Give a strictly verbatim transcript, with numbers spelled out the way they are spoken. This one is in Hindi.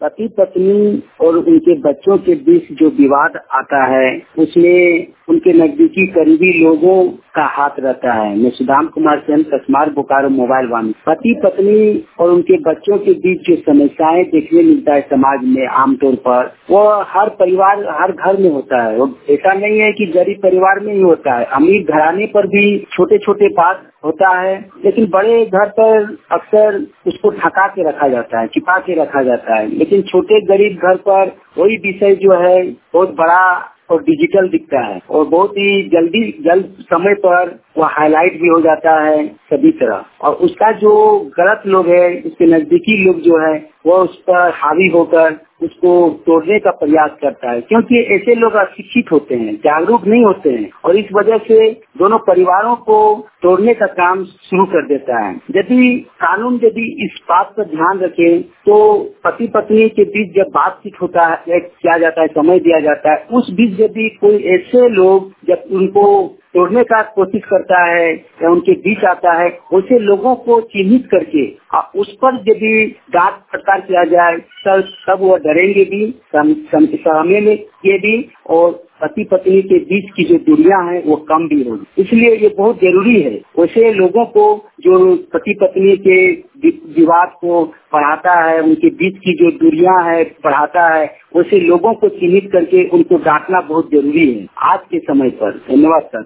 पति पत्नी और उनके बच्चों के बीच जो विवाद आता है उसमें उनके नजदीकी करीबी लोगों का हाथ रहता है। मैं सुदाम कुमार सेन, कसमार, बोकारो, मोबाइल वन। पति पत्नी और उनके बच्चों के बीच जो समस्याएं देखने मिलता है समाज में आमतौर पर, वो हर परिवार हर घर में होता है। वो ऐसा नहीं है कि गरीब परिवार में ही होता है, अमीर घराने पर भी छोटे छोटे बात होता है, लेकिन बड़े घर पर अक्सर उसको ढका के रखा जाता है, छिपा के रखा जाता है। लेकिन छोटे गरीब घर पर वही विषय जो है बहुत बड़ा और डिजिटल दिखता है और बहुत ही जल्दी जल्द समय पर वो हाईलाइट भी हो जाता है सभी तरह। और उसका जो गलत लोग है, उसके नजदीकी लोग जो है, वो उस पर हावी होकर उसको तोड़ने का प्रयास करता है, क्योंकि ऐसे लोग अशिक्षित होते हैं, जागरूक नहीं होते हैं, और इस वजह से दोनों परिवारों को तोड़ने का काम शुरू कर देता है। यदि कानून यदि इस बात पर ध्यान रखे तो पति पत्नी के बीच जब बातचीत होता है, किया जाता है, समय दिया जाता है, उस बीच यदि कोई ऐसे लोग जब उनको तोड़ने का कोशिश करता है या उनके बीच आता है, उसे लोगों को चिन्हित करके उस पर यदि डांट फटकार किया जाए तब तब वो डरेंगे भी, समझेंगे भी, और पति पत्नी के बीच की जो दूरियां हैं वो कम भी होगी। इसलिए ये बहुत जरूरी है वैसे लोगों को जो पति पत्नी के विवाद को बढ़ाता है, उनके बीच की जो दूरियां है बढ़ाता है, वैसे लोगों को चिन्हित करके उनको डांटना बहुत जरूरी है आज के समय पर। धन्यवाद सर।